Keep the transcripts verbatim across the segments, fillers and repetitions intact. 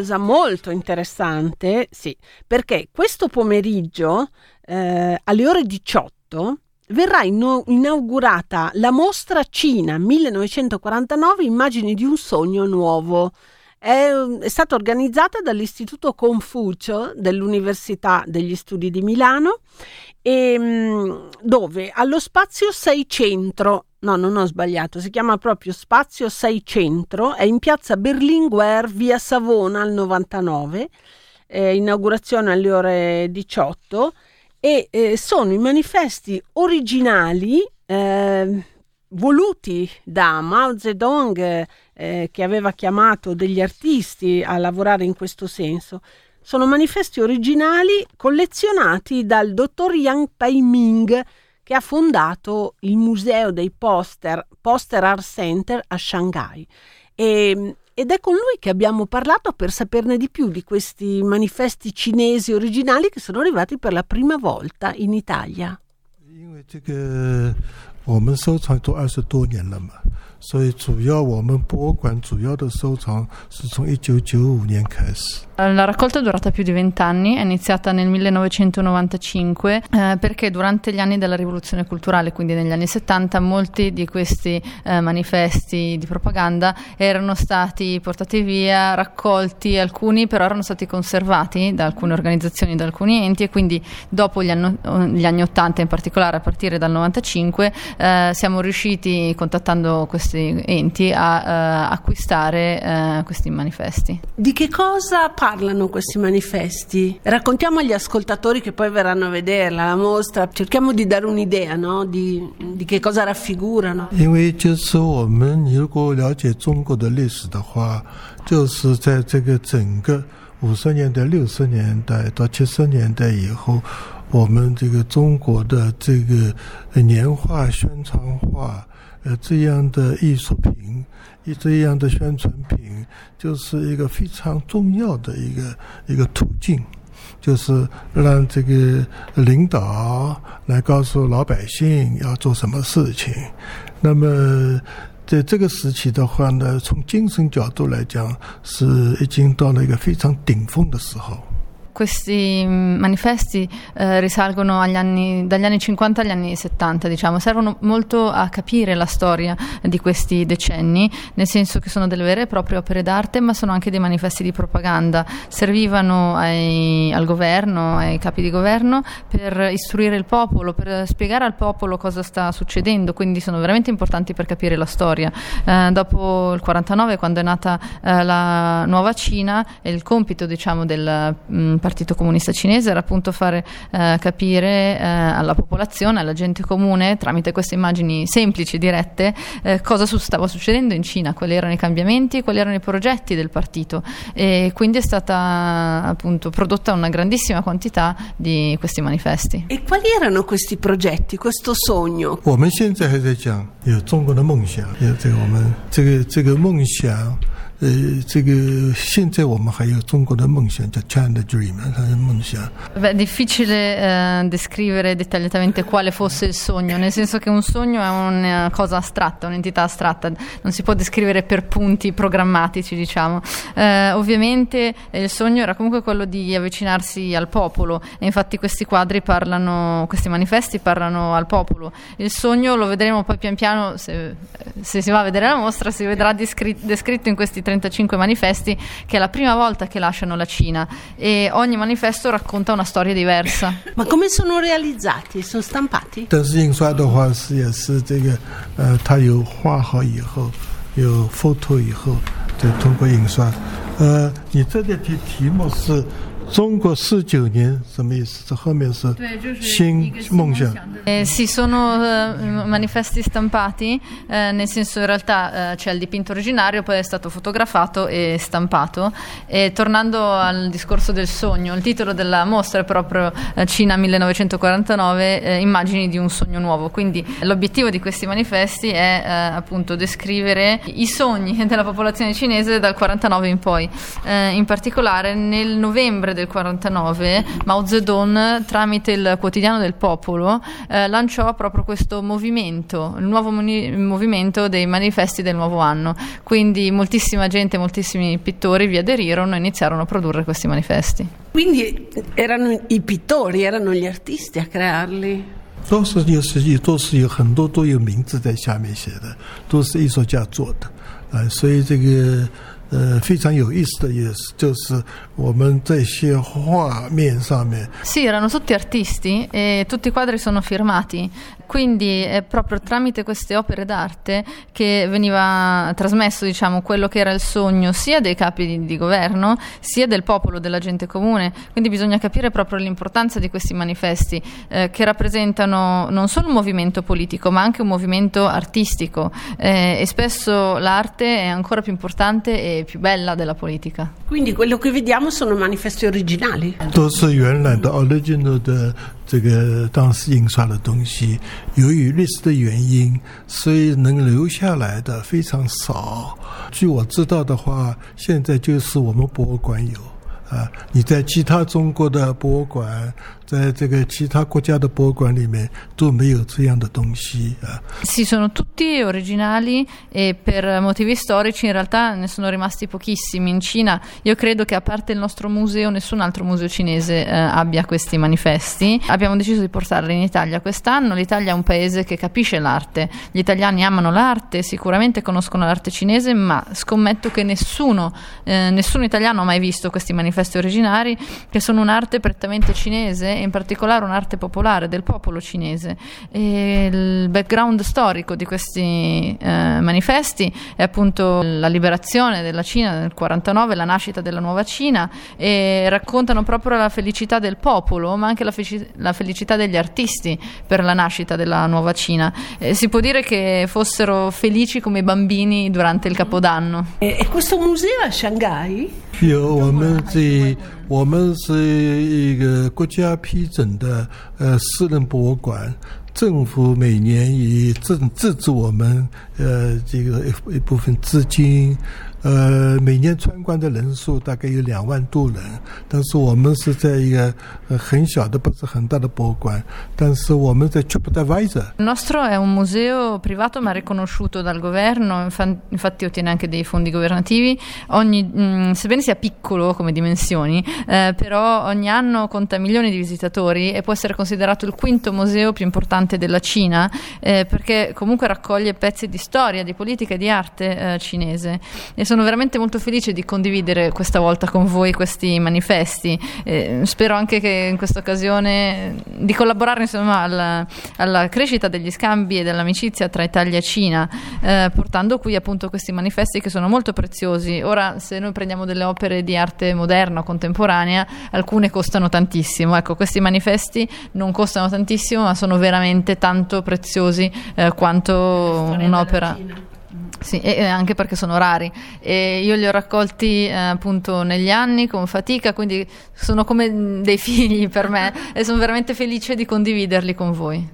Cosa molto interessante, sì, perché questo pomeriggio eh, alle ore diciotto verrà ino- inaugurata la mostra Cina millenovecentoquarantanove, immagini di un sogno nuovo. È, è stata organizzata dall'Istituto Confucio dell'Università degli Studi di Milano, e, dove allo Spazio seicento, no non ho sbagliato, si chiama proprio Spazio seicento, è in piazza Berlinguer, via Savona al novantanove, eh, inaugurazione alle ore diciotto, e eh, sono i manifesti originali eh, voluti da Mao Zedong, eh, che aveva chiamato degli artisti a lavorare in questo senso. Sono manifesti originali collezionati dal dottor Yang Peiming, che ha fondato il Museo dei Poster, Poster Art Center a Shanghai. E, ed è con lui che abbiamo parlato per saperne di più di questi manifesti cinesi originali che sono arrivati per la prima volta in Italia. 因为这个我们收藏都二十多年了嘛，所以主要我们博物馆主要的收藏是从一九九五年开始。 La raccolta è durata più di vent'anni, è iniziata nel millenovecentonovantacinque eh, perché durante gli anni della rivoluzione culturale, quindi negli anni settanta, molti di questi eh, manifesti di propaganda erano stati portati via, raccolti, alcuni però erano stati conservati da alcune organizzazioni, da alcuni enti, e quindi dopo gli, anno, gli anni ottanta, in particolare a partire dal novantacinque, eh, siamo riusciti, contattando questi enti, a eh, acquistare eh, questi manifesti. Di che cosa parlano questi manifesti? Raccontiamo agli ascoltatori che poi verranno a vederla, la mostra, cerchiamo di dare un'idea, no? di, di che cosa raffigurano. 因为就是我们如果了解中国的历史的话，就是在这个整个五十年代、六十年代到七十年代以后，我们这个中国的这个年画、宣传画，呃，这样的艺术品。 这样的宣传品就是一个非常重要的一个一个途径，就是让这个领导来告诉老百姓要做什么事情。那么在这个时期的话呢，从精神角度来讲，是已经到了一个非常顶峰的时候。 Questi manifesti eh, risalgono agli anni, dagli anni cinquanta agli anni settanta, diciamo, servono molto a capire la storia di questi decenni, nel senso che sono delle vere e proprie opere d'arte, ma sono anche dei manifesti di propaganda. Servivano ai, al governo, ai capi di governo, per istruire il popolo, per spiegare al popolo cosa sta succedendo, quindi sono veramente importanti per capire la storia. Eh, dopo il quarantanove, quando è nata eh, la nuova Cina, il compito, diciamo, del mh, Partito Comunista Cinese era appunto fare eh, capire eh, alla popolazione, alla gente comune, tramite queste immagini semplici, dirette, eh, cosa su- stava succedendo in Cina, quali erano i cambiamenti, quali erano i progetti del partito, e quindi è stata appunto prodotta una grandissima quantità di questi manifesti. E quali erano questi progetti, questo sogno? 我们现在还在讲有中国的梦想，有这个我们这个这个梦想。 呃，这个现在我们还有中国的梦想，叫 China Dream， 它的梦想。 Beh, è difficile eh, descrivere dettagliatamente quale fosse il sogno, nel senso che un sogno è una cosa astratta, un'entità astratta, non si può descrivere per punti programmatici, diciamo. Eh, ovviamente il sogno era comunque quello di avvicinarsi al popolo, e infatti questi quadri parlano, questi manifesti parlano al popolo. Il sogno lo vedremo poi pian piano, se, se si va a vedere la mostra, si vedrà descritto, descritto in questi trentacinque manifesti, che è la prima volta che lasciano la Cina, e ogni manifesto racconta una storia diversa. Ma come sono realizzati? Sono stampati? 但是印刷的话是也是这个呃，它有画好以后，有 photo 以后，再通过印刷。呃，你这个题题目是。 中国四九年什么意思？这后面是新梦想。 Eh, sì, sono uh, manifesti stampati, eh, nel senso in realtà uh, c'è il dipinto originario, poi è stato fotografato e stampato. E tornando al discorso del sogno, il titolo della mostra è proprio uh, Cina millenovecentoquarantanove, eh, immagini di un sogno nuovo. Quindi l'obiettivo di questi manifesti è uh, appunto descrivere i sogni della popolazione cinese dal quarantanove in poi. Eh, in particolare nel novembre ottobre del quarantanove Mao Zedong, tramite il Quotidiano del Popolo, eh, lanciò proprio questo movimento, il nuovo moni- movimento dei manifesti del nuovo anno. Quindi moltissima gente, moltissimi pittori vi aderirono e iniziarono a produrre questi manifesti. Quindi erano i pittori, erano gli artisti a crearli? 都是有实际，都是有很多都有名字在下面写的，都是艺术家做的，呃，所以这个呃非常有意思的也是，就是我们这些画面上面。 Sì, erano tutti artisti e tutti i quadri sono firmati, quindi è proprio tramite queste opere d'arte che veniva trasmesso, diciamo, quello che era il sogno sia dei capi di, di governo sia del popolo, della gente comune. Quindi bisogna capire proprio l'importanza di questi manifesti, eh, che rappresentano non solo un movimento politico ma anche un movimento artistico, eh, e spesso l'arte è ancora più importante e più bella della politica. Quindi quello che vediamo sono manifesti originali? 都是原来的 original 的这个当时印刷的东西，由于历史的原因，所以能留下来的非常少。据我知道的话，现在就是我们博物馆有啊，你在其他中国的博物馆，在这个其他国家的博物馆里面都没有这样的东西啊。 Sì, sono tutti originali e per motivi storici in realtà ne sono rimasti pochissimi. In Cina io credo che a parte il nostro museo nessun altro museo cinese eh, abbia questi manifesti. Abbiamo deciso di portarli in Italia quest'anno. L'Italia è un paese che capisce l'arte, gli italiani amano l'arte, sicuramente conoscono l'arte cinese, ma scommetto che nessuno, eh, nessun italiano ha mai visto questi manifesti originari, che sono un'arte prettamente cinese, in particolare un'arte popolare del popolo cinese. E il background storico di questi eh, manifesti è appunto la liberazione della Cina nel quarantanove, la nascita della nuova Cina, e raccontano proprio la felicità del popolo ma anche la, feci- la felicità degli artisti per la nascita della nuova Cina. E si può dire che fossero felici come i bambini durante il Capodanno. E, e questo museo a Shanghai? 有我们这我们是一个国家批准的呃私人博物馆，政府每年以资资助我们呃这个一一部分资金。 呃，每年参观的人数大概有两万多人，但是我们是在一个呃很小的，不是很大的博物馆，但是我们在 TripAdvisor. Il nostro è un museo privato ma riconosciuto dal governo, infatti ottiene anche dei fondi governativi. Ogni, mh, sebbene sia piccolo come dimensioni, eh, però ogni anno conta milioni di visitatori e può essere considerato il quinto museo più importante della Cina, eh, perché comunque raccoglie pezzi di storia, di politica e di arte eh, cinese. E sono veramente molto felice di condividere questa volta con voi questi manifesti. Eh, spero anche che in questa occasione di collaborare insomma alla, alla crescita degli scambi e dell'amicizia tra Italia e Cina, eh, portando qui appunto questi manifesti che sono molto preziosi. Ora, se noi prendiamo delle opere di arte moderna o contemporanea, alcune costano tantissimo. Ecco, questi manifesti non costano tantissimo ma sono veramente tanto preziosi eh, quanto un'opera. Sì, e anche perché sono rari e io li ho raccolti eh, appunto negli anni con fatica, quindi sono come dei figli per me e sono veramente felice di condividerli con voi.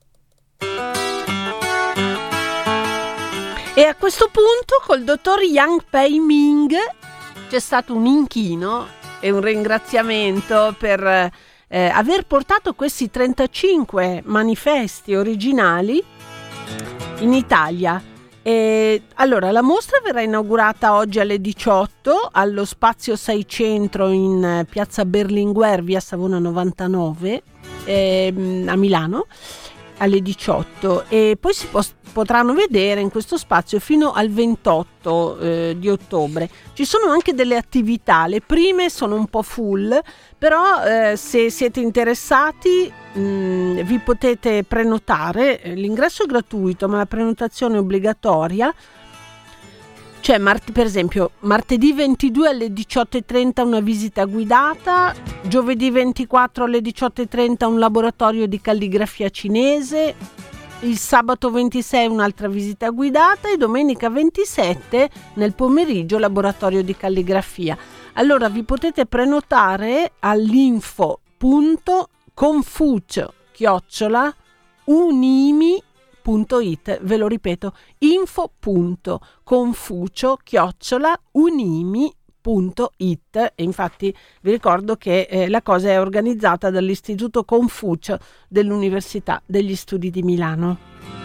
E a questo punto col dottor Yang Pei Ming c'è stato un inchino e un ringraziamento per eh, aver portato questi trentacinque manifesti originali in Italia. E allora la mostra verrà inaugurata oggi alle diciotto allo Spazio sei Centro in piazza Berlinguer, via Savona novantanove eh, a Milano alle diciotto, e poi si pos- potranno vedere in questo spazio fino al ventotto eh, di ottobre. Ci sono anche delle attività, le prime sono un po' full, però eh, se siete interessati mh, vi potete prenotare. L'ingresso è gratuito ma la prenotazione è obbligatoria. C'è mart- per esempio martedì ventidue alle diciotto e trenta una visita guidata, giovedì ventiquattro alle diciotto e trenta un laboratorio di calligrafia cinese, il sabato ventisei un'altra visita guidata e domenica ventisette nel pomeriggio laboratorio di calligrafia. Allora vi potete prenotare all'info punto confucio chiocciola unimi punto it, ve lo ripeto, info punto confucio chiocciola unimi punto it, e infatti vi ricordo che eh, la cosa è organizzata dall'Istituto Confucio dell'Università degli Studi di Milano.